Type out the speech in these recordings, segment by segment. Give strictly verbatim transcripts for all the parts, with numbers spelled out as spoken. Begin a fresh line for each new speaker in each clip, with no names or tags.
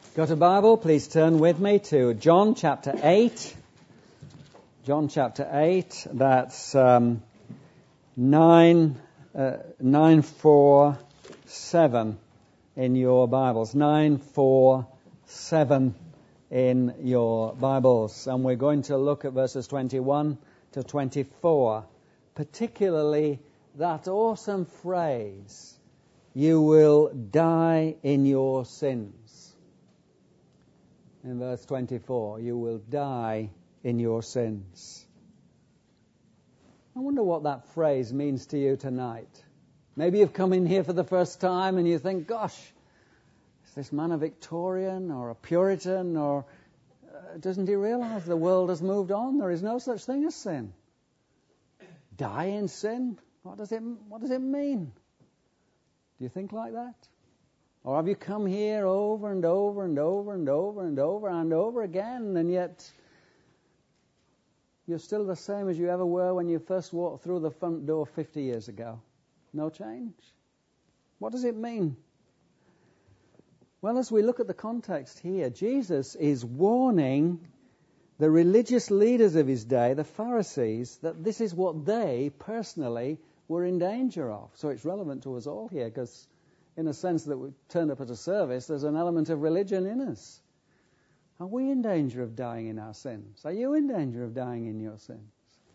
Got a Bible? Please turn with me to John chapter eight. John chapter eight, that's um, nine, uh, nine four seven in your Bibles. nine four seven in your Bibles. And we're going to look at verses twenty-one to twenty-four, particularly that awesome phrase, "You will die in your sins." In verse twenty-four, you will die in your sins. I wonder what that phrase means to you tonight. Maybe you've come in here for the first time and you think, gosh, is this man a Victorian or a Puritan, or uh, doesn't he realize the world has moved on? There is no such thing as sin. Die in sin? What does it, what does it mean? Do you think like that? Or have you come here over and over and over and over and over and over again, and yet you're still the same as you ever were when you first walked through the front door fifty years ago? No change? What does it mean? Well, as we look at the context here, Jesus is warning the religious leaders of his day, the Pharisees, that this is what they personally were in danger of. So it's relevant to us all here, because in a sense that we've turned up at a service, there's an element of religion in us. Are we in danger of dying in our sins? Are you in danger of dying in your sins?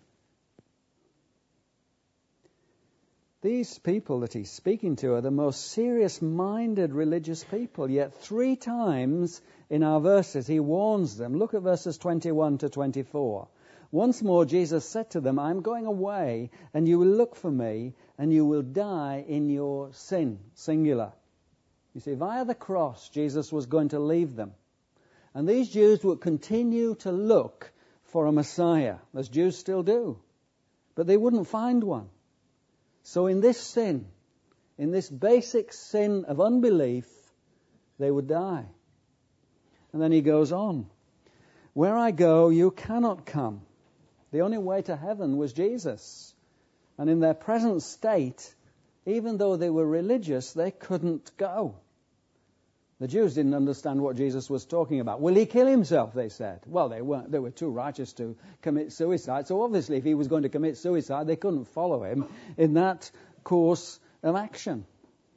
These people that he's speaking to are the most serious-minded religious people, yet three times in our verses he warns them. Look at verses twenty-one to twenty-four. Once more Jesus said to them, "I'm going away, and you will look for me, and you will die in your sin," singular. You see, via the cross, Jesus was going to leave them. And these Jews would continue to look for a Messiah, as Jews still do. But they wouldn't find one. So in this sin, in this basic sin of unbelief, they would die. And then he goes on. "Where I go, you cannot come." The only way to heaven was Jesus. And in their present state, even though they were religious, they couldn't go. The Jews didn't understand what Jesus was talking about. Will he kill himself, they said. Well, they weren't. They were too righteous to commit suicide. So obviously, if he was going to commit suicide, they couldn't follow him in that course of action.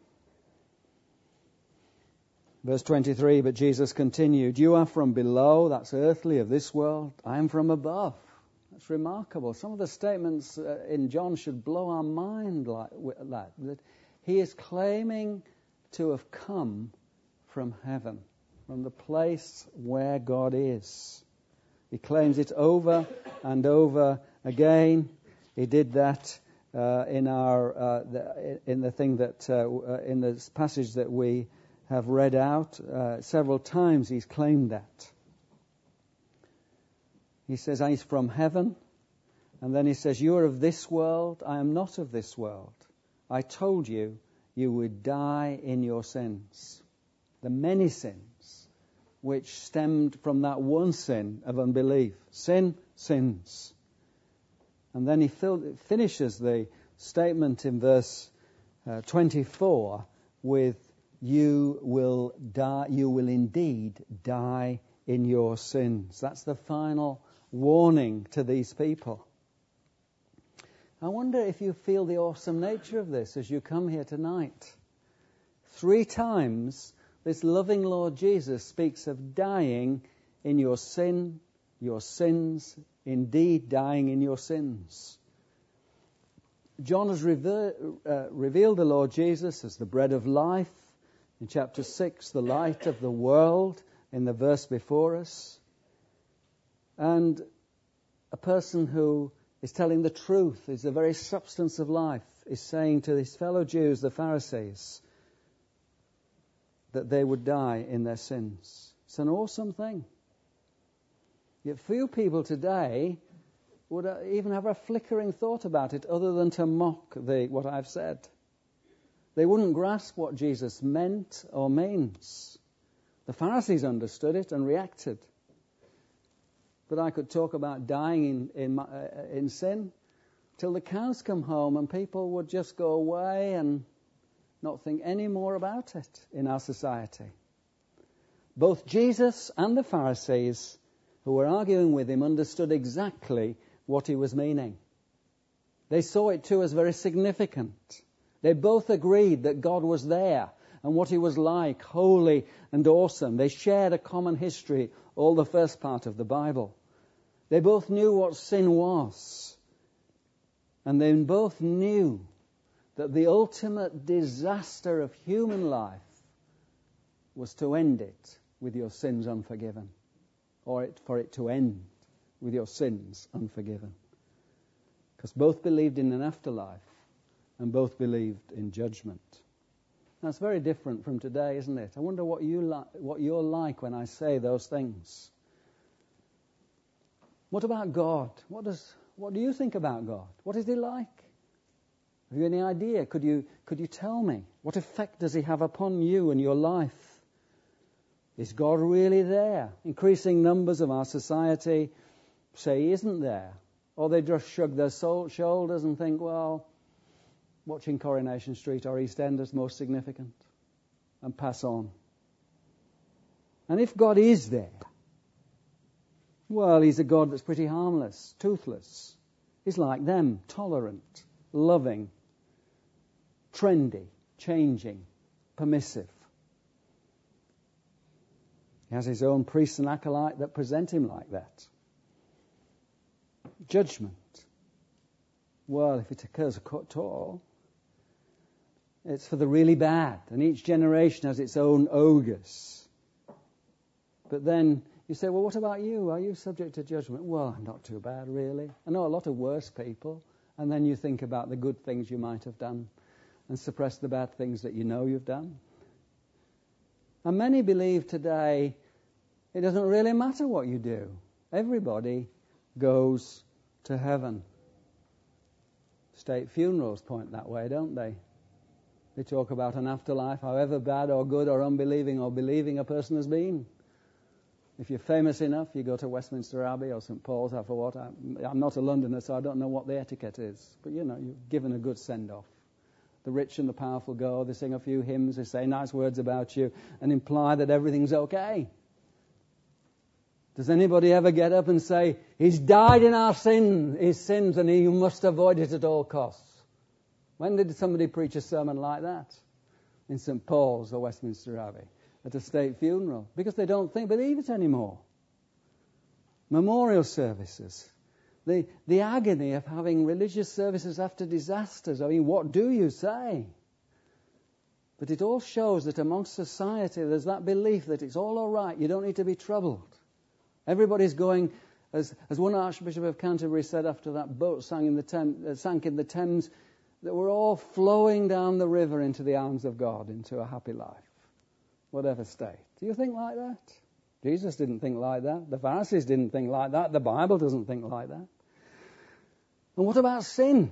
Verse twenty-three, but Jesus continued, "You are from below," that's earthly, of this world. "I am from above." That's remarkable. Some of the statements uh, in John should blow our mind like that. That he is claiming to have come from heaven, from the place where God is. He claims it over and over again. He did that uh, in our uh, the, in the thing that uh, in the passage that we have read out uh, several times. He's claimed that. He says, "He's from heaven." And then he says, "You are of this world. I am not of this world. I told you, you would die in your sins." The many sins which stemmed from that one sin of unbelief. Sin, sins. And then he filled, finishes the statement in verse uh, twenty-four with, "You will die, you will indeed die in your sins." That's the final warning to these people. I wonder if you feel the awesome nature of this as you come here tonight. Three times this loving Lord Jesus speaks of dying in your sin, your sins, indeed dying in your sins. John has rever- uh, revealed the Lord Jesus as the bread of life. In chapter six, the light of the world, in the verse before us. And a person who is telling the truth, is the very substance of life, is saying to his fellow Jews, the Pharisees, that they would die in their sins. It's an awesome thing. Yet few people today would even have a flickering thought about it other than to mock the, what I've said. They wouldn't grasp what Jesus meant or means. The Pharisees understood it and reacted. But I could talk about dying in, in, my, uh, in sin till the cows come home, and people would just go away and not think any more about it in our society. Both Jesus and the Pharisees who were arguing with him understood exactly what he was meaning. They saw it too as very significant. They both agreed that God was there and what he was like, holy and awesome. They shared a common history, all the first part of the Bible. They both knew what sin was. And they both knew that the ultimate disaster of human life was to end it with your sins unforgiven, or it, for it to end with your sins unforgiven. Because both believed in an afterlife and both believed in judgment. That's very different from today, isn't it? I wonder what you li- what you're like when I say those things. What about God? What does what do you think about God? What is he like? Have you any idea? Could you could you tell me? What effect does he have upon you and your life? Is God really there? Increasing numbers of our society say he isn't there. Or they just shrug their soul, shoulders and think, well, watching Coronation Street or EastEnders is most significant, and pass on. And if God is there, well, he's a God that's pretty harmless, toothless. He's like them, tolerant, loving, trendy, changing, permissive. He has his own priests and acolyte that present him like that. Judgment. Well, if it occurs at all, it's for the really bad. And each generation has its own ogres. But then you say, well, what about you? Are you subject to judgment? Well, I'm not too bad, really. I know a lot of worse people. And then you think about the good things you might have done and suppress the bad things that you know you've done. And many believe today it doesn't really matter what you do. Everybody goes to heaven. State funerals point that way, don't they? They talk about an afterlife, however bad or good or unbelieving or believing a person has been. If you're famous enough, you go to Westminster Abbey or Saint Paul's, I forgot. I'm, I'm not a Londoner, so I don't know what the etiquette is. But, you know, you're given a good send-off. The rich and the powerful go, they sing a few hymns, they say nice words about you and imply that everything's okay. Does anybody ever get up and say, he's died in our sin, his sins, and you must avoid it at all costs? When did somebody preach a sermon like that? In Saint Paul's or Westminster Abbey at a state funeral? Because they don't think, believe it anymore. Memorial services. The, the agony of having religious services after disasters. I mean, what do you say? But it all shows that amongst society there's that belief that it's all all right. You don't need to be troubled. Everybody's going, as, as one Archbishop of Canterbury said after that boat sank in the, Thames, uh, sank in the Thames, that we're all flowing down the river into the arms of God, into a happy life, whatever state. Do you think like that? Jesus didn't think like that. The Pharisees didn't think like that. The Bible doesn't think like that. And what about sin?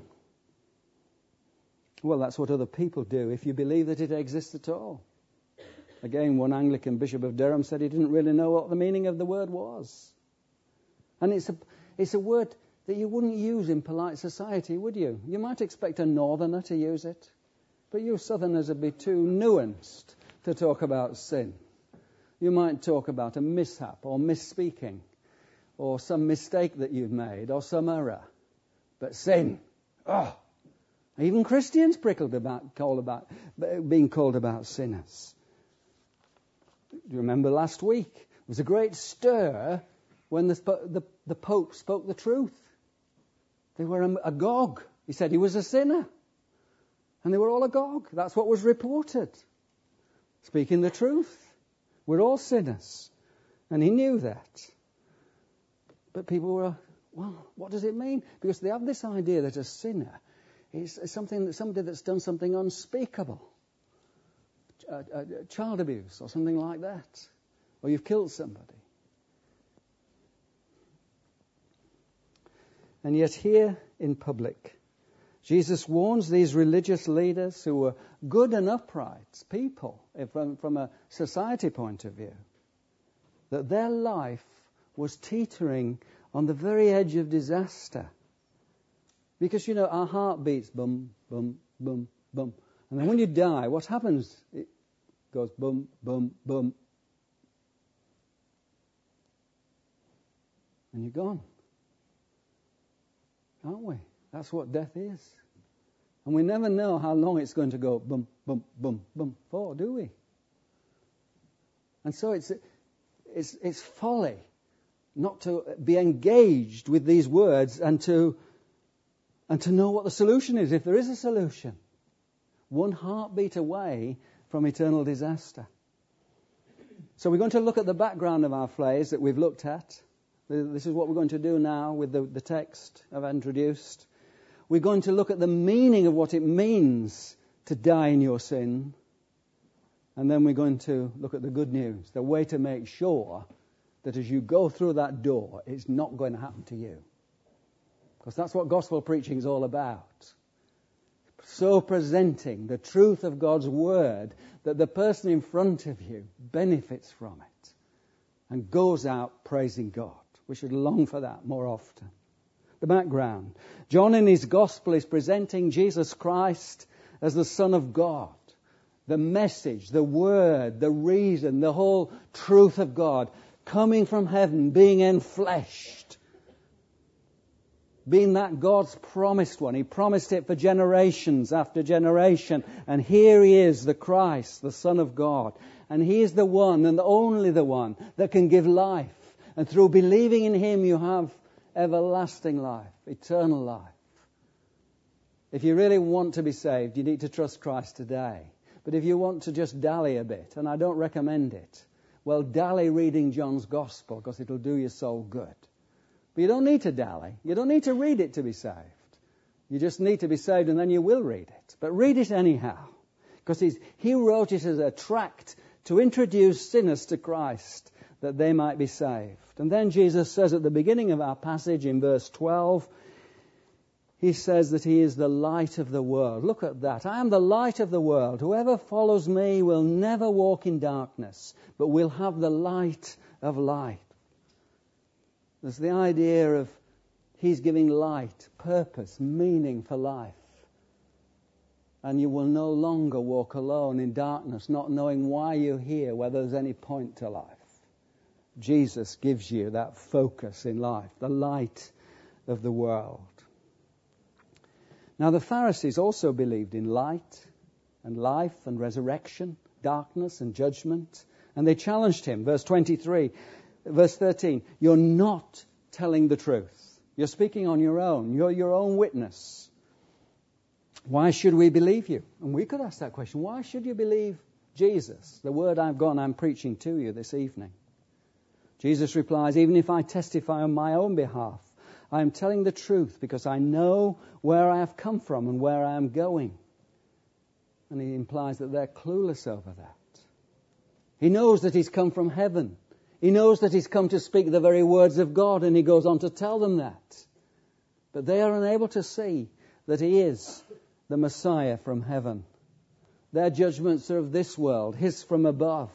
Well, that's what other people do if you believe that it exists at all. Again, one Anglican Bishop of Durham said he didn't really know what the meaning of the word was. And it's a, it's a word that you wouldn't use in polite society, would you? You might expect a northerner to use it, but you southerners would be too nuanced to talk about sin. You might talk about a mishap or misspeaking or some mistake that you've made or some error. But sin, oh, even Christians prickled about, called about, being called about sinners. Do you remember last week? It was a great stir when the, the, the Pope spoke the truth. They were agog. He said he was a sinner. And they were all agog. That's what was reported. Speaking the truth. We're all sinners. And he knew that. But people were, well, what does it mean? Because they have this idea that a sinner is something, somebody that's done something unspeakable. Uh, uh, child abuse or something like that. Or you've killed somebody. And yet here in public, Jesus warns these religious leaders who were good and upright people from, from a society point of view, that their life was teetering on the very edge of disaster. Because, you know, our heart beats bum, bum, bum, bum. And then when you die, what happens? It goes bum, bum, bum. and you're gone. Aren't we? That's what death is. And we never know how long it's going to go boom, boom, boom, boom for, do we? And so it's it's it's folly not to be engaged with these words and to and to know what the solution is, if there is a solution. One heartbeat away from eternal disaster. So we're going to look at the background of our phrase that we've looked at. This is what we're going to do now with the, the text I've introduced. We're going to look at the meaning of what it means to die in your sin. And then we're going to look at the good news, the way to make sure that as you go through that door, it's not going to happen to you. Because that's what gospel preaching is all about. So presenting the truth of God's word that the person in front of you benefits from it and goes out praising God. We should long for that more often. The background. John in his gospel is presenting Jesus Christ as the Son of God. The message, the word, the reason, the whole truth of God coming from heaven, being enfleshed. Being that God's promised one. He promised it for generations after generation. And here he is, the Christ, the Son of God. And he is the one and only the one that can give life. And through believing in him you have everlasting life, eternal life. If you really want to be saved, you need to trust Christ today. But if you want to just dally a bit, and I don't recommend it, well, dally reading John's Gospel because it'll do your soul good. But you don't need to dally. You don't need to read it to be saved. You just need to be saved and then you will read it. But read it anyhow. Because he wrote it as a tract to introduce sinners to Christ that they might be saved. And then Jesus says at the beginning of our passage in verse twelve, he says that he is the light of the world. Look at that. I am the light of the world. Whoever follows me will never walk in darkness, but will have the light of life. There's the idea of he's giving light, purpose, meaning for life. And you will no longer walk alone in darkness, not knowing why you're here, whether there's any point to life. Jesus gives you that focus in life, the light of the world. Now the Pharisees also believed in light and life and resurrection, darkness and judgment. And they challenged him. Verse twenty-three, verse thirteen, you're not telling the truth. You're speaking on your own. You're your own witness. Why should we believe you? And we could ask that question. Why should you believe Jesus, the word I've got and I'm preaching to you this evening? Jesus replies, even if I testify on my own behalf, I am telling the truth because I know where I have come from and where I am going. And he implies that they're clueless over that. He knows that he's come from heaven. He knows that he's come to speak the very words of God, and he goes on to tell them that. But they are unable to see that he is the Messiah from heaven. Their judgments are of this world, his from above.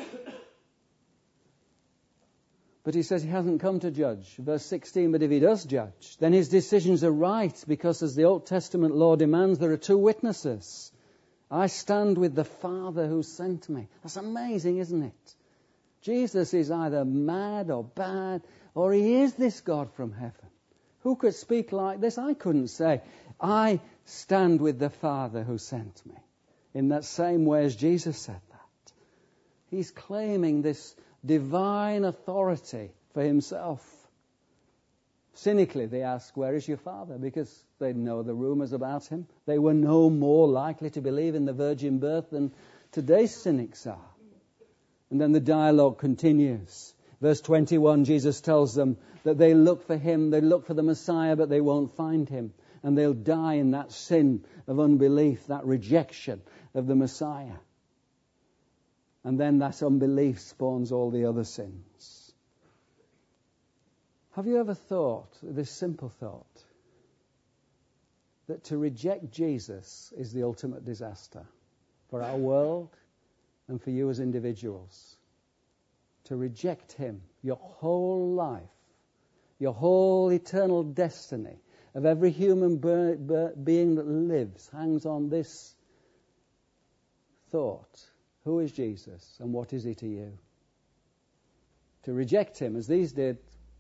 But he says he hasn't come to judge. Verse sixteen, but if he does judge, then his decisions are right, because as the Old Testament law demands, there are two witnesses. I stand with the Father who sent me. That's amazing, isn't it? Jesus is either mad or bad, or he is this God from heaven. Who could speak like this? I couldn't say. I stand with the Father who sent me. In that same way as Jesus said that. He's claiming this divine authority for himself. Cynically, they ask, where is your Father? Because they know the rumors about him. They were no more likely to believe in the virgin birth than today's cynics are. And then the dialogue continues. Verse twenty-one, Jesus tells them that they look for him, they look for the Messiah, but they won't find him. And they'll die in that sin of unbelief, that rejection of the Messiah. And then that unbelief spawns all the other sins. Have you ever thought, this simple thought, that to reject Jesus is the ultimate disaster for our world and for you as individuals? To reject him, your whole life, your whole eternal destiny of every human be- be- being that lives hangs on this thought. Who is Jesus and what is he to you? To reject him, as these did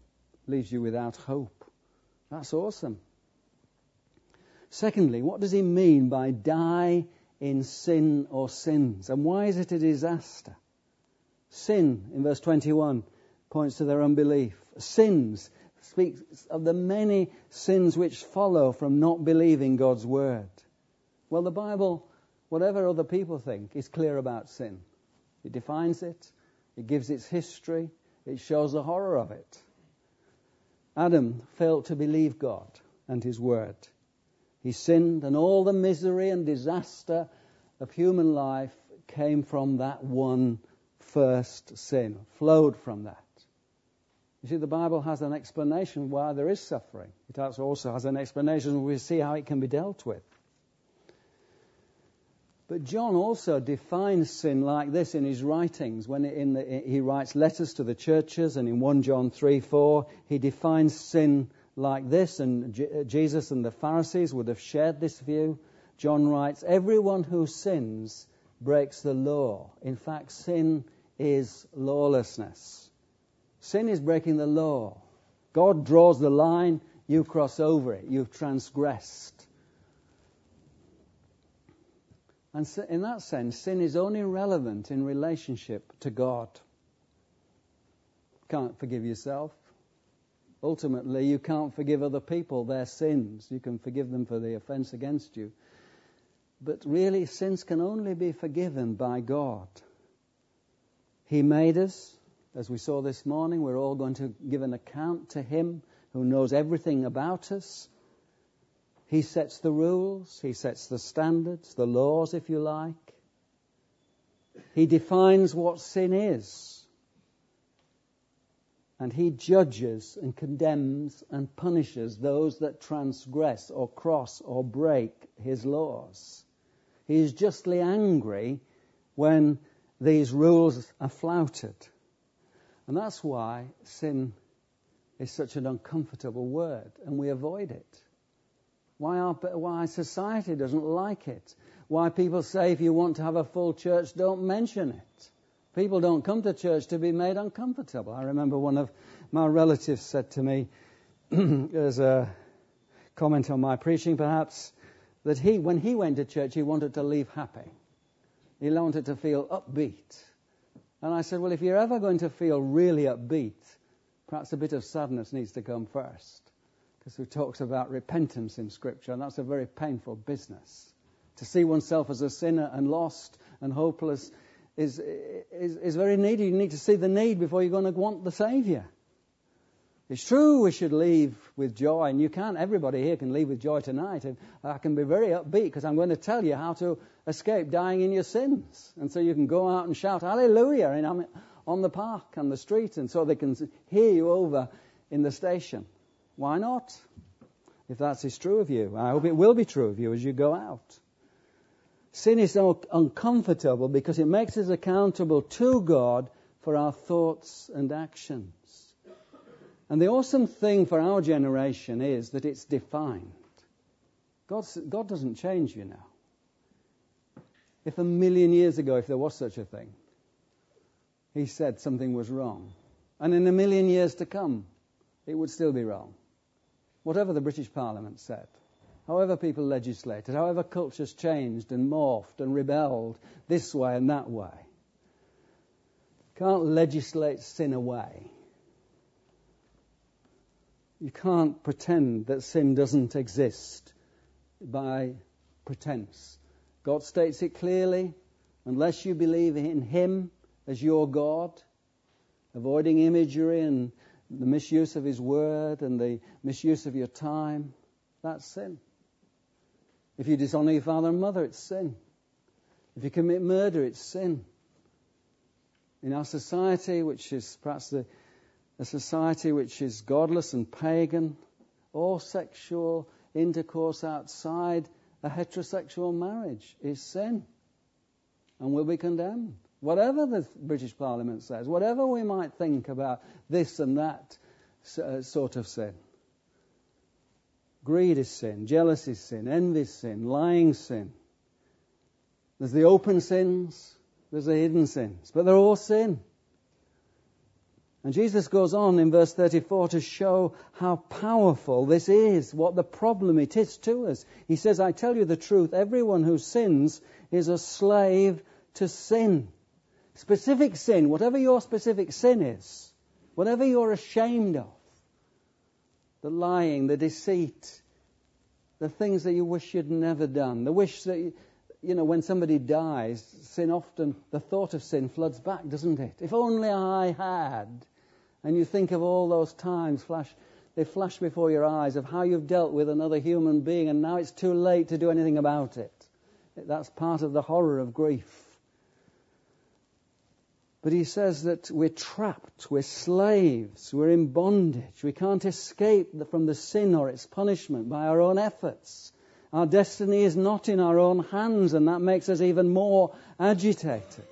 leaves you without hope. That's awesome. Secondly, what does he mean by die in sin or sins? And why is it a disaster? Sin, in verse twenty-one, points to their unbelief. Sins speaks of the many sins which follow from not believing God's word. Well, the Bible, whatever other people think, is clear about sin. It defines it, it gives its history, it shows the horror of it. Adam failed to believe God and his word. He sinned, and all the misery and disaster of human life came from that one first sin, flowed from that. You see, the Bible has an explanation why there is suffering. It also has an explanation, we'll see how it can be dealt with. But John also defines sin like this in his writings. When in the, he writes letters to the churches, and in First John three four, he defines sin like this, and J- Jesus and the Pharisees would have shared this view. John writes, everyone who sins breaks the law. In fact, sin is lawlessness. Sin is breaking the law. God draws the line, you cross over it, you've transgressed. And so in that sense, sin is only relevant in relationship to God. Can't forgive yourself. Ultimately, you can't forgive other people their sins. You can forgive them for the offense against you. But really, sins can only be forgiven by God. He made us. As we saw this morning, we're all going to give an account to Him who knows everything about us. He sets the rules, He sets the standards, the laws, if you like. He defines what sin is. And He judges and condemns and punishes those that transgress or cross or break His laws. He is justly angry when these rules are flouted. And that's why sin is such an uncomfortable word, and we avoid it. Why our, why society doesn't like it. Why people say if you want to have a full church, don't mention it. People don't come to church to be made uncomfortable. I remember one of my relatives said to me, as a comment on my preaching perhaps, that he, when he went to church, he wanted to leave happy. He wanted to feel upbeat. And I said, well, if you're ever going to feel really upbeat, perhaps a bit of sadness needs to come first. Because he talks about repentance in Scripture, and that's a very painful business. To see oneself as a sinner and lost and hopeless is, is, is very needy. You need to see the need before you're going to want the Saviour. It's true we should leave with joy, and you can't. Everybody here can leave with joy tonight. And I can be very upbeat because I'm going to tell you how to escape dying in your sins. And so you can go out and shout hallelujah in, on the park and the street, and so they can hear you over in the station. Why not? If that is true of you. I hope it will be true of you as you go out. Sin is so uncomfortable because it makes us accountable to God for our thoughts and actions. And the awesome thing for our generation is that it's defined. God's, God doesn't change, you know. If a million years ago, if there was such a thing, He said something was wrong, and in a million years to come, it would still be wrong. Whatever the British Parliament said, however people legislated, however cultures changed and morphed and rebelled this way and that way, can't legislate sin away. You can't pretend that sin doesn't exist by pretense. God states it clearly. Unless you believe in Him as your God, avoiding imagery and the misuse of His word and the misuse of your time, that's sin. If you dishonor your father and mother, it's sin. If you commit murder, it's sin. In our society, which is perhaps the a society which is godless and pagan, all sexual intercourse outside a heterosexual marriage is sin and will be condemned. Whatever the British Parliament says, whatever we might think about this and that sort of sin. Greed is sin, jealousy is sin, envy is sin, lying is sin. There's the open sins, there's the hidden sins, but they're all sin. And Jesus goes on in verse thirty-four to show how powerful this is, what the problem it is to us. He says, I tell you the truth, everyone who sins is a slave to sin. Specific sin, whatever your specific sin is, whatever you're ashamed of, the lying, the deceit, the things that you wish you'd never done, the wish that, you, you know, when somebody dies, sin often, the thought of sin floods back, doesn't it? If only I had. And you think of all those times, flash, they flash before your eyes of how you've dealt with another human being, and now it's too late to do anything about it. That's part of the horror of grief. But he says that we're trapped, we're slaves, we're in bondage. We can't escape from the sin or its punishment by our own efforts. Our destiny is not in our own hands, and that makes us even more agitated.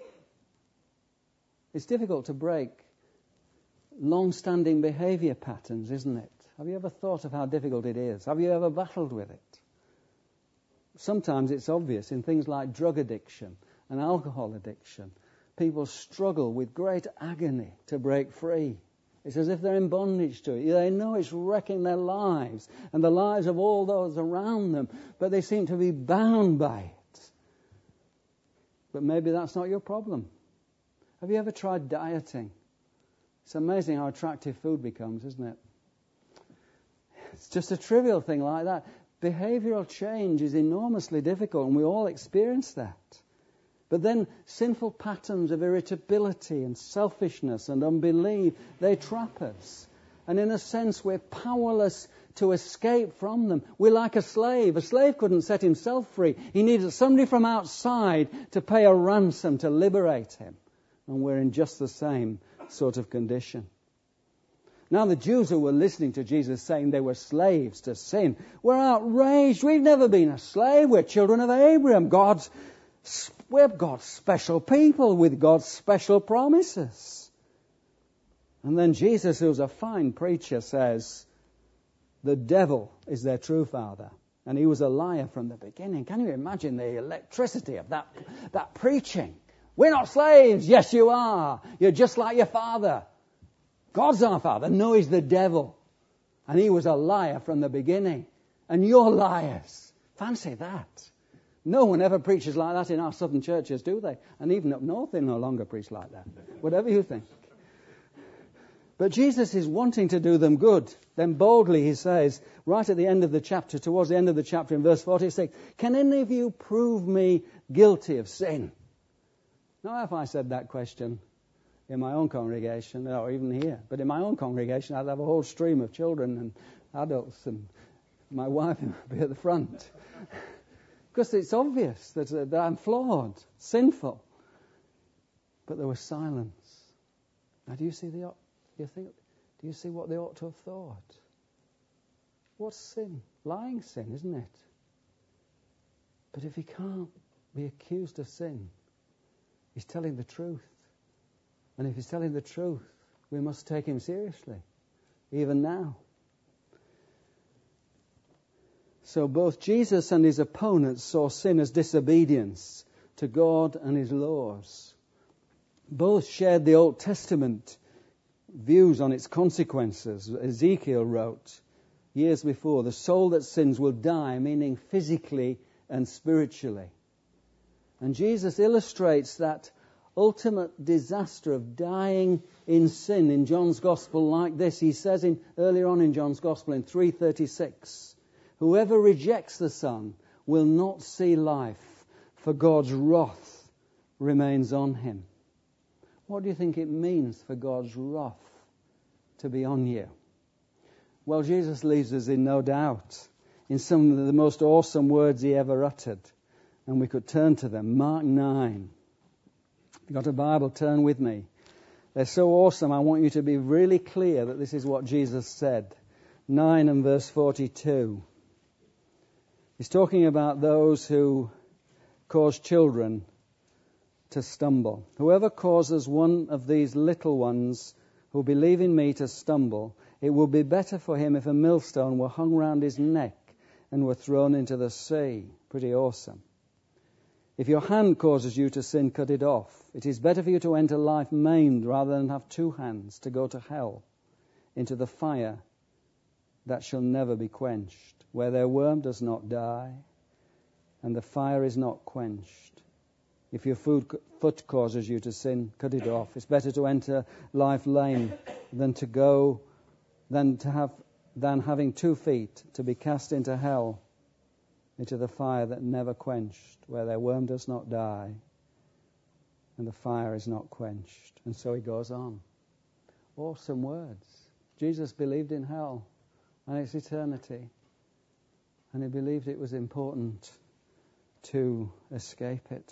It's difficult to break long-standing behavior patterns, isn't it? Have you ever thought of how difficult it is? Have you ever battled with it? Sometimes it's obvious in things like drug addiction and alcohol addiction. People struggle with great agony to break free. It's as if they're in bondage to it. They know it's wrecking their lives and the lives of all those around them, but they seem to be bound by it. But maybe that's not your problem. Have you ever tried dieting? It's amazing how attractive food becomes, isn't it? It's just a trivial thing like that. Behavioral change is enormously difficult, and we all experience that. But then sinful patterns of irritability and selfishness and unbelief, they trap us. And in a sense, we're powerless to escape from them. We're like a slave. A slave couldn't set himself free. He needed somebody from outside to pay a ransom to liberate him. And we're in just the same sort of condition. Now the Jews who were listening to Jesus saying they were slaves to sin were outraged. We've never been a slave. We're children of Abraham. God's We're God's special people with God's special promises. And then Jesus, who's a fine preacher, says, the devil is their true father. And he was a liar from the beginning. Can you imagine the electricity of that, that preaching? We're not slaves. Yes, you are. You're just like your father. God's our father. No, he's the devil. And he was a liar from the beginning. And you're liars. Fancy that. No one ever preaches like that in our southern churches, do they? And even up north, they no longer preach like that. Whatever you think. But Jesus is wanting to do them good. Then boldly he says, right at the end of the chapter, towards the end of the chapter in verse forty-six, can any of you prove me guilty of sin? Now, if I said that question in my own congregation, or even here, but in my own congregation, I'd have a whole stream of children and adults, and my wife would be at the front. Because it's obvious that, uh, that I'm flawed, sinful. But there was silence. Now, do you see the? Do you think? Do you see what they ought to have thought? What's sin? Lying sin, isn't it? But if he can't be accused of sin, he's telling the truth. And if he's telling the truth, we must take him seriously, even now. So both Jesus and his opponents saw sin as disobedience to God and his laws. Both shared the Old Testament views on its consequences. Ezekiel wrote years before, the soul that sins will die, meaning physically and spiritually. And Jesus illustrates that ultimate disaster of dying in sin in John's Gospel like this. He says in earlier on in John's Gospel in three thirty-six, whoever rejects the Son will not see life, for God's wrath remains on him. What do you think it means for God's wrath to be on you? Well, Jesus leaves us in no doubt in some of the most awesome words he ever uttered. And we could turn to them. Mark nine. If you've got a Bible, turn with me. They're so awesome, I want you to be really clear that this is what Jesus said. nine and verse forty-two. He's talking about those who cause children to stumble. Whoever causes one of these little ones who believe in me to stumble, it will be better for him if a millstone were hung round his neck and were thrown into the sea. Pretty awesome. If your hand causes you to sin, cut it off. It is better for you to enter life maimed rather than have two hands to go to hell, into the fire that shall never be quenched, where their worm does not die and the fire is not quenched. If your foot causes you to sin, cut it off. It's better to enter life lame than to go, than to have, than having two feet to be cast into hell, into the fire that never quenched, where their worm does not die and the fire is not quenched. And so he goes on. Awesome words. Jesus believed in hell and its eternity, and he believed it was important to escape it.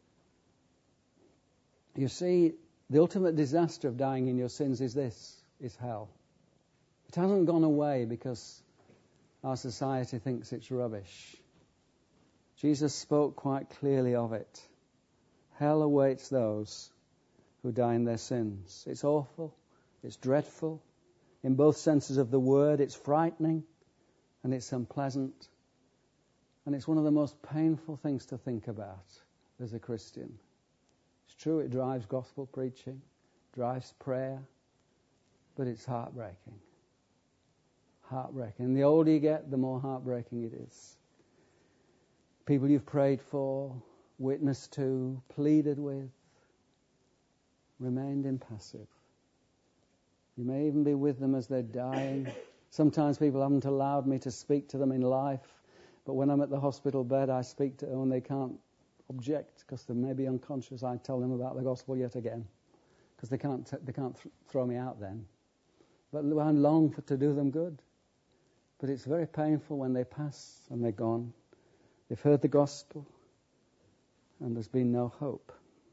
You see, the ultimate disaster of dying in your sins is this, is hell. It hasn't gone away because our society thinks it's rubbish. Jesus spoke quite clearly of it. Hell awaits those who die in their sins. It's awful. It's dreadful. In both senses of the word, it's frightening and it's unpleasant. And it's one of the most painful things to think about as a Christian. It's true, it drives gospel preaching, drives prayer, but it's heartbreaking. Heartbreaking. And the older you get, the more heartbreaking it is. People you've prayed for, witnessed to, pleaded with, remained impassive. You may even be with them as they're dying. Sometimes people haven't allowed me to speak to them in life, but when I'm at the hospital bed, I speak to them and they can't object because they may be unconscious. I tell them about the gospel yet again because they can't t- they can't th- throw me out then. But I long for, to do them good. But it's very painful when they pass and they're gone. They've heard the gospel and there's been no hope.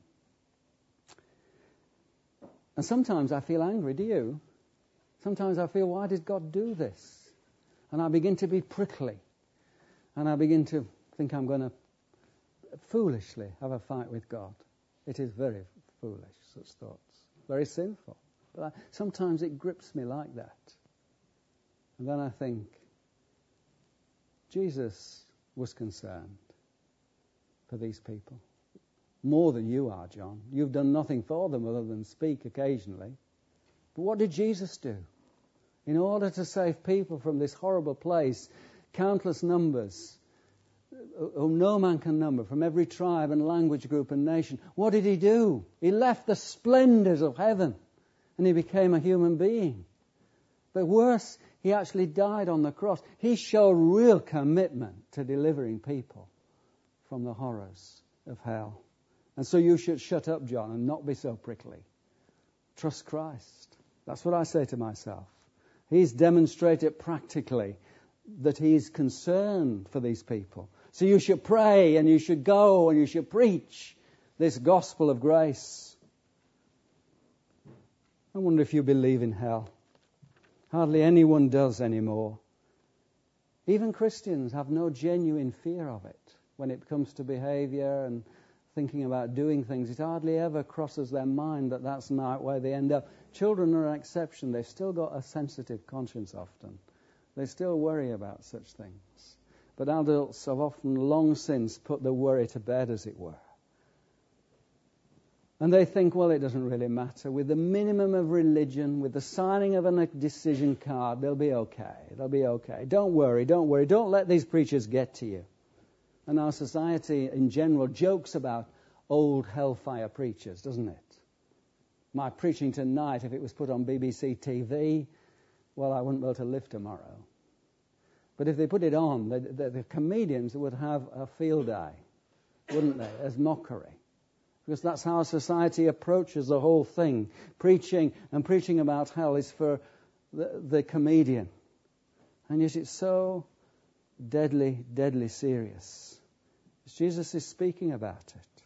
And sometimes I feel angry, do you? Sometimes I feel, why did God do this? And I begin to be prickly. And I begin to think I'm going to foolishly have a fight with God. It is very foolish, such thoughts. Very sinful. But I, sometimes it grips me like that. And then I think, Jesus was concerned for these people. More than you are, John. You've done nothing for them other than speak occasionally. But what did Jesus do? In order to save people from this horrible place, countless numbers, whom no man can number, from every tribe and language group and nation, what did he do? He left the splendors of heaven and he became a human being. But worse, he actually died on the cross. He showed real commitment to delivering people from the horrors of hell. And so you should shut up, John, and not be so prickly. Trust Christ. That's what I say to myself. He's demonstrated practically that he's concerned for these people. So you should pray and you should go and you should preach this gospel of grace. I wonder if you believe in hell. Hardly anyone does anymore. Even Christians have no genuine fear of it. When it comes to behavior and thinking about doing things, it hardly ever crosses their mind that that's not where they end up. Children are an exception. They've still got a sensitive conscience often. They still worry about such things. But adults have often long since put the worry to bed, as it were. And they think, well, it doesn't really matter. With the minimum of religion, with the signing of a decision card, they'll be okay. They'll be okay. Don't worry, don't worry. Don't let these preachers get to you. And our society in general jokes about old hellfire preachers, doesn't it? My preaching tonight, if it was put on B B C T V, well, I wouldn't be able to live tomorrow. But if they put it on, the, the, the comedians would have a field day, wouldn't they, as mockery. Because that's how society approaches the whole thing. Preaching and preaching about hell is for the, the comedian. And yet it's so deadly, deadly serious. Jesus is speaking about it.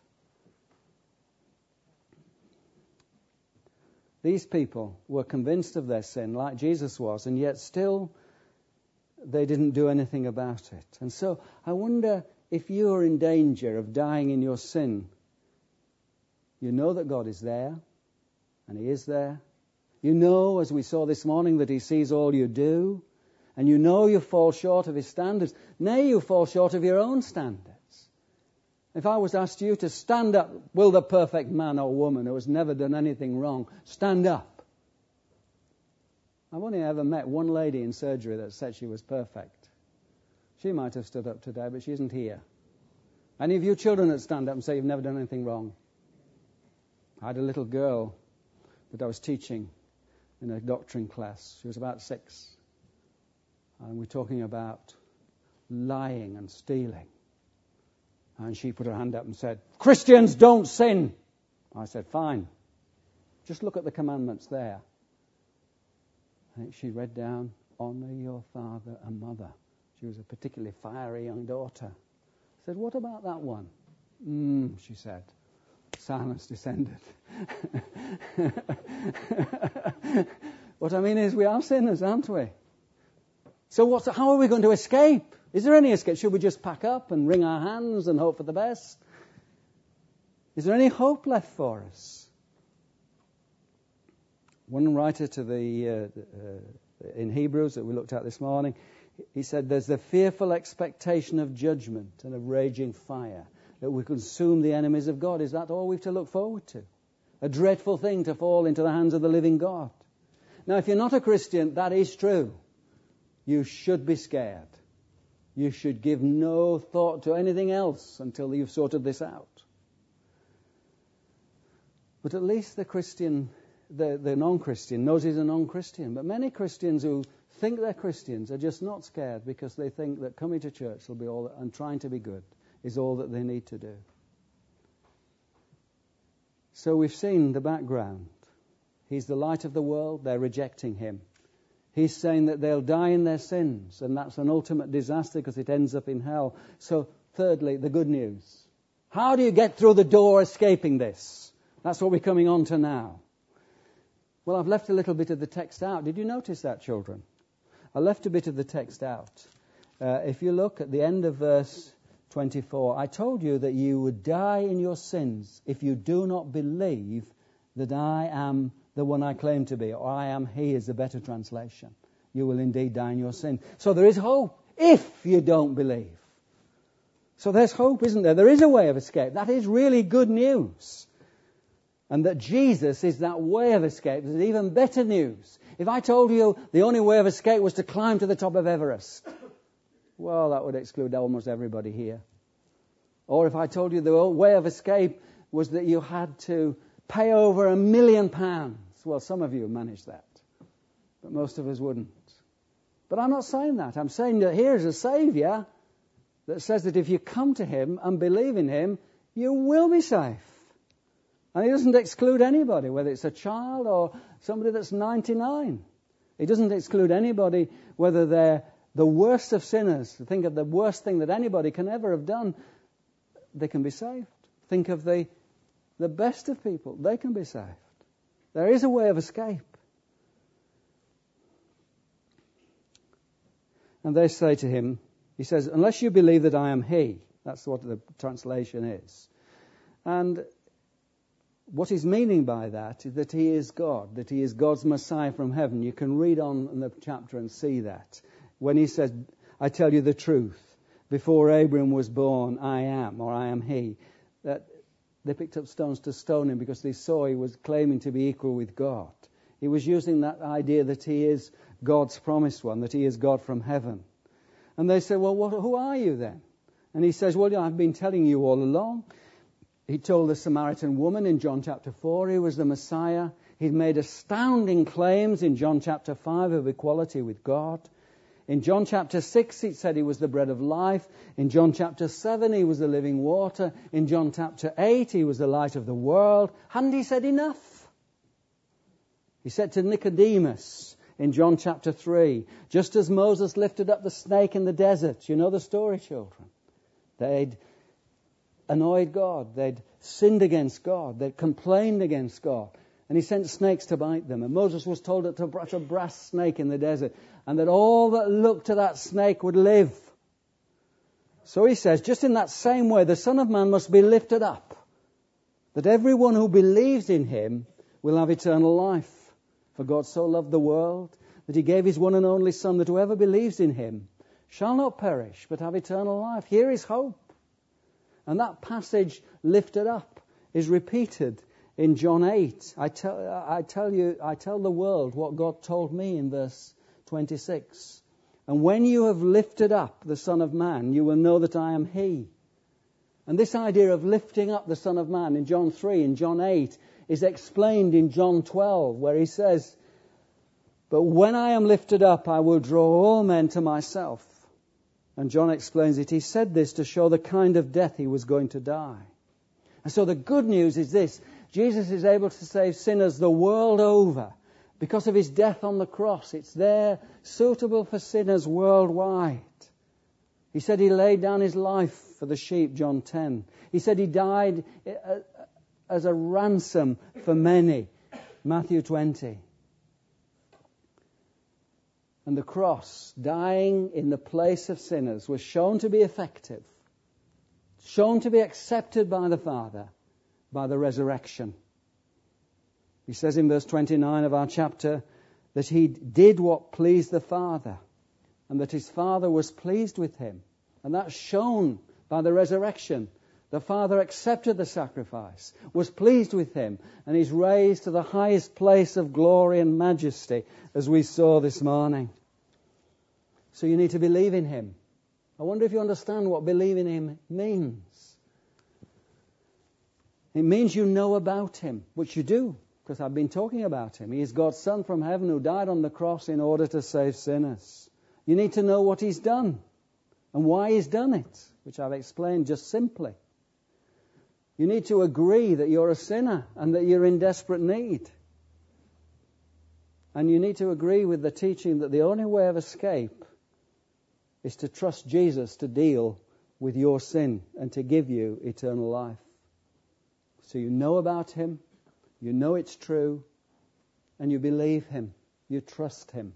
These people were convinced of their sin, like Jesus was, and yet still they didn't do anything about it. And so I wonder if you are in danger of dying in your sin. You know that God is there, and He is there. You know, as we saw this morning, that He sees all you do, and you know you fall short of His standards. Nay, you fall short of your own standards. If I was asked you to stand up, will the perfect man or woman who has never done anything wrong stand up? I've only ever met one lady in surgery that said she was perfect. She might have stood up today, but she isn't here. Any of you children that stand up and say you've never done anything wrong? I had a little girl that I was teaching in a doctrine class. She was about six. And we're talking about lying and stealing. And she put her hand up and said, Christians don't sin. I said, fine. Just look at the commandments there. And she read down, honour your father and mother. She was a particularly fiery young daughter. I said, what about that one? Mm, she said. Silence descended. What I mean is we are sinners, aren't we? So what's, how are we going to escape? Is there any escape? Should we just pack up and wring our hands and hope for the best? Is there any hope left for us? One writer to the uh, uh, in Hebrews that we looked at this morning, he said there's the fearful expectation of judgment and of raging fire that will consume the enemies of God. Is that all we've to look forward to? A dreadful thing to fall into the hands of the living God. Now, if you're not a Christian, that is true. You should be scared. You should give no thought to anything else until you've sorted this out. But at least the Christian, the, the non-Christian knows he's a non-Christian. But many Christians who think they're Christians are just not scared because they think that coming to church will be all, and trying to be good is all that they need to do. So we've seen the background. He's the light of the world. They're rejecting him. He's saying that they'll die in their sins, and that's an ultimate disaster because it ends up in hell. So, thirdly, the good news. How do you get through the door escaping this? That's what we're coming on to now. Well, I've left a little bit of the text out. Did you notice that, children? I left a bit of the text out. Uh, if you look at the end of verse twenty-four, I told you that you would die in your sins if you do not believe that I am the one I claim to be, or I am he is the better translation. You will indeed die in your sin. So there is hope if you don't believe. So there's hope, isn't there? There is a way of escape. That is really good news. And that Jesus is that way of escape is even better news. If I told you the only way of escape was to climb to the top of Everest, well, that would exclude almost everybody here. Or if I told you the way of escape was that you had to pay over a million pounds. Well, some of you managed that, but most of us wouldn't. But I'm not saying that. I'm saying that here's a Saviour that says that if you come to him and believe in him, you will be safe. And he doesn't exclude anybody, whether it's a child or somebody that's ninety-nine. He doesn't exclude anybody, whether they're the worst of sinners. Think of the worst thing that anybody can ever have done. They can be saved. Think of the The best of people, they can be saved. There is a way of escape. And they say to him, he says, unless you believe that I am he. That's what the translation is. And what he's meaning by that is that he is God, that he is God's Messiah from heaven. You can read on in the chapter and see that. When he says, I tell you the truth, before Abraham was born, I am, or I am he. That they picked up stones to stone him because they saw he was claiming to be equal with God. He was using that idea that he is God's promised one, that he is God from heaven. And they say, well, what, who are you then? And he says, well, I've been telling you all along. He told the Samaritan woman in John chapter four he was the Messiah. He'd made astounding claims in John chapter five of equality with God. In John chapter six, he said he was the bread of life. In John chapter seven, he was the living water. In John chapter eight, he was the light of the world. Hadn't he said enough? He said to Nicodemus in John chapter three, just as Moses lifted up the snake in the desert. You know the story, children. They'd annoyed God. They'd sinned against God. They'd complained against God. And he sent snakes to bite them. And Moses was told to put a brass snake in the desert, and that all that looked to that snake would live. So he says, just in that same way, the Son of Man must be lifted up, that everyone who believes in him will have eternal life. For God so loved the world that he gave his one and only Son, that whoever believes in him shall not perish, but have eternal life. Here is hope. And that passage, lifted up, is repeated in John eight. I tell, I tell you, I tell the world what God told me in verse twenty-six. And when you have lifted up the Son of Man, you will know that I am He. And this idea of lifting up the Son of Man in John three, in John eight, is explained in John twelve, where he says, but when I am lifted up, I will draw all men to myself. And John explains it. He said this to show the kind of death he was going to die. And so the good news is this. Jesus is able to save sinners the world over because of his death on the cross. It's there, suitable for sinners worldwide. He said he laid down his life for the sheep, John ten. He said he died as a ransom for many, Matthew twenty. And the cross, dying in the place of sinners, was shown to be effective, shown to be accepted by the Father by the resurrection. He says in verse twenty-nine of our chapter that he did what pleased the Father and that his Father was pleased with him. And that's shown by the resurrection. The Father accepted the sacrifice, was pleased with him, and he's raised to the highest place of glory and majesty, as we saw this morning. So you need to believe in him. I wonder if you understand what believe in him means. It means you know about him, which you do, because I've been talking about him. He is God's Son from heaven who died on the cross in order to save sinners. You need to know what he's done and why he's done it, which I've explained just simply. You need to agree that you're a sinner and that you're in desperate need. And you need to agree with the teaching that the only way of escape is to trust Jesus to deal with your sin and to give you eternal life. So you know about him, you know it's true, and you believe him, you trust him.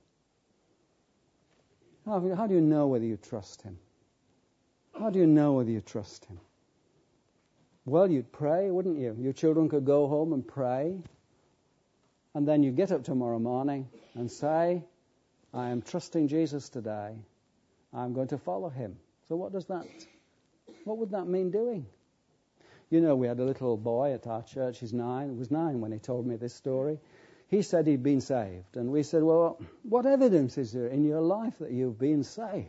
How, how do you know whether you trust him? How do you know whether you trust him? Well, you'd pray, wouldn't you? Your children could go home and pray, and then you get up tomorrow morning and say, I am trusting Jesus today. I'm going to follow him. So what does that, what would that mean doing? You know, we had a little boy at our church. He's nine. He was nine when he told me this story. He said he'd been saved. And we said, well, what evidence is there in your life that you've been saved?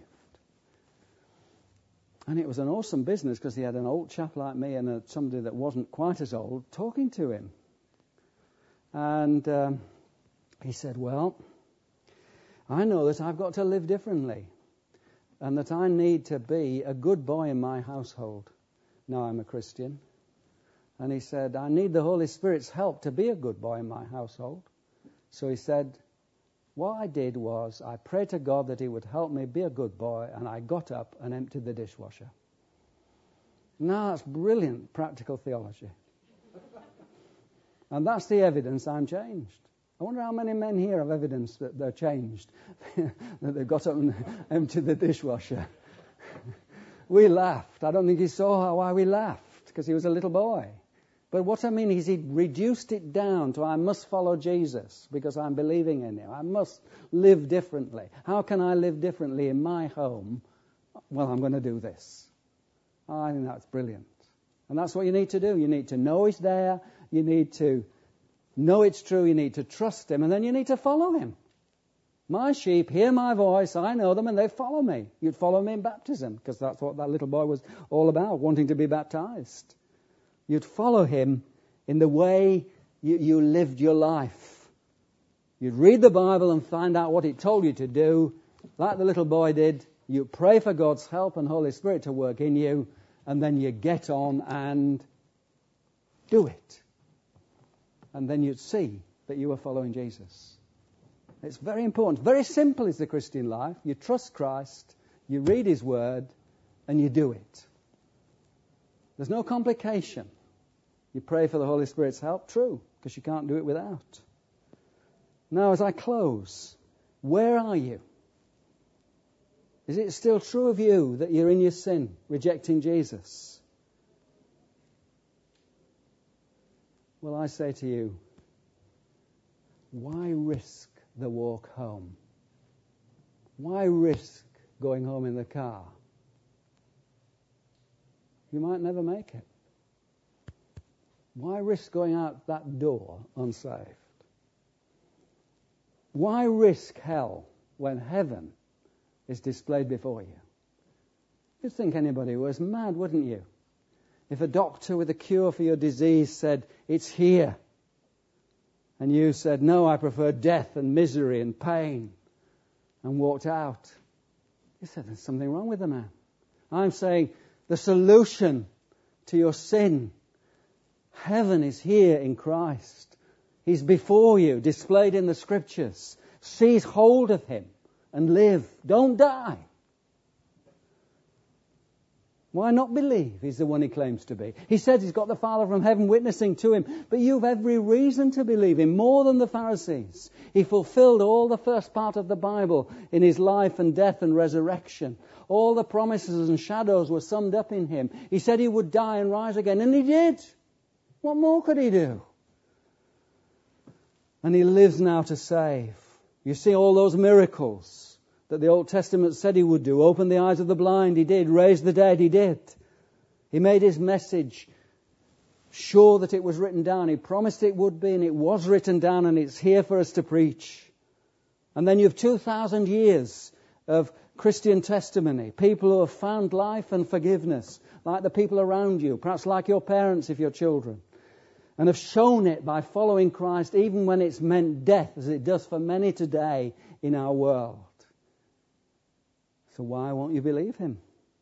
And it was an awesome business because he had an old chap like me and a, somebody that wasn't quite as old talking to him. And um, he said, well, I know that I've got to live differently and that I need to be a good boy in my household. Now I'm a Christian. And he said, I need the Holy Spirit's help to be a good boy in my household. So he said, what I did was I prayed to God that he would help me be a good boy, and I got up and emptied the dishwasher. Now that's brilliant practical theology. And that's the evidence I'm changed. I wonder how many men here have evidence that they're changed, that they got up and emptied the dishwasher. We laughed. I don't think he saw why we laughed, because he was a little boy. But what I mean is he reduced it down to I must follow Jesus because I'm believing in him. I must live differently. How can I live differently in my home? Well, I'm going to do this. Oh, I think that's brilliant. And that's what you need to do. You need to know he's there. You need to know it's true. You need to trust him. And then you need to follow him. My sheep hear my voice. I know them and they follow me. You'd follow me in baptism because that's what that little boy was all about, wanting to be baptized. You'd follow him in the way you, you lived your life. You'd read the Bible and find out what it told you to do, like the little boy did. You pray for God's help and Holy Spirit to work in you, and then you get on and do it. And then you'd see that you were following Jesus. It's very important. Very simple is the Christian life. You trust Christ, you read his word, and you do it. There's no complication. You pray for the Holy Spirit's help, true, because you can't do it without. Now, as I close, where are you? Is it still true of you that you're in your sin, rejecting Jesus? Well, I say to you, why risk the walk home? Why risk going home in the car? You might never make it. Why risk going out that door unsaved? Why risk hell when heaven is displayed before you? You'd think anybody was mad, wouldn't you? If a doctor with a cure for your disease said, it's here, and you said, no, I prefer death and misery and pain, and walked out, you said, there's something wrong with the man. I'm saying the solution to your sin, heaven is here in Christ. He's before you, displayed in the Scriptures. Seize hold of him and live. Don't die. Why not believe? He's the one he claims to be. He says he's got the Father from heaven witnessing to him, but you've every reason to believe him more than the Pharisees. He fulfilled all the first part of the Bible in his life and death and resurrection. All the promises and shadows were summed up in him. He said he would die and rise again, and he did. What more could he do? And he lives now to save. You see all those miracles that the Old Testament said he would do. Open the eyes of the blind, he did. Raise the dead, he did. He made his message sure that it was written down. He promised it would be, and it was written down, and it's here for us to preach. And then you have two thousand years of Christian testimony. People who have found life and forgiveness, like the people around you, perhaps like your parents if you're children, and have shown it by following Christ, even when it's meant death, as it does for many today in our world. So why won't you believe him?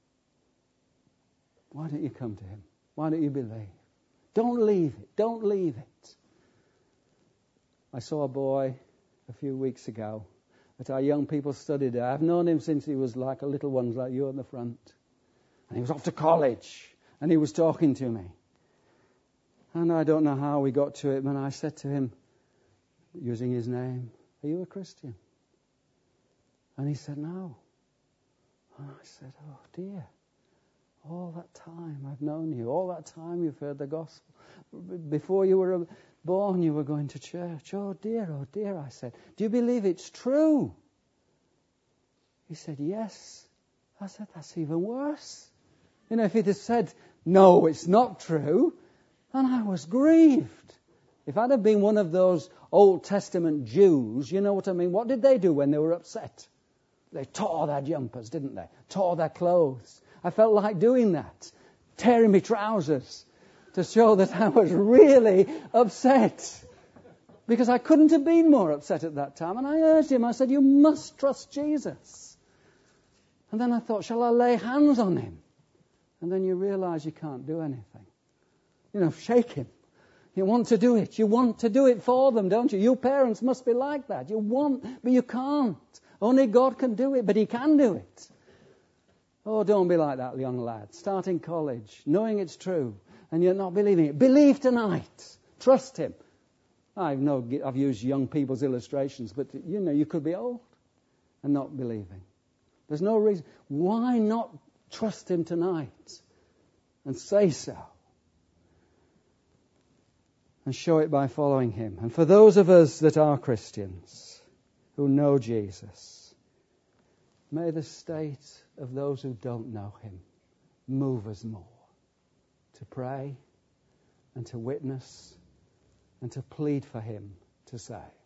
Why don't you come to him? Why don't you believe? Don't leave it. Don't leave it. I saw a boy a few weeks ago at our young people study day. I've known him since he was like a little one, like you in the front. And he was off to college, and he was talking to me. And I don't know how we got to it, but I said to him, using his name, are you a Christian? And he said, no. And I said, oh dear, all that time I've known you, all that time you've heard the gospel. Before you were born, you were going to church. Oh dear, oh dear, I said, do you believe it's true? He said, yes. I said, that's even worse. You know, if he'd have said, no, it's not true, and I was grieved. If I'd have been one of those Old Testament Jews, you know what I mean? What did they do when they were upset? They tore their jumpers, didn't they? Tore their clothes. I felt like doing that, tearing my trousers to show that I was really upset. Because I couldn't have been more upset at that time. And I urged him, I said, you must trust Jesus. And then I thought, shall I lay hands on him? And then you realize you can't do anything. You know, shake him. You want to do it. You want to do it for them, don't you? You parents must be like that. You want, but you can't. Only God can do it, but he can do it. Oh, don't be like that young lad. Starting college, knowing it's true, and you're not believing it. Believe tonight. Trust him. I know I've used young people's illustrations, but you know, you could be old and not believing. There's no reason. Why not trust him tonight and say so? And show it by following him. And for those of us that are Christians, who know Jesus, may the state of those who don't know him move us more to pray and to witness and to plead for him to save.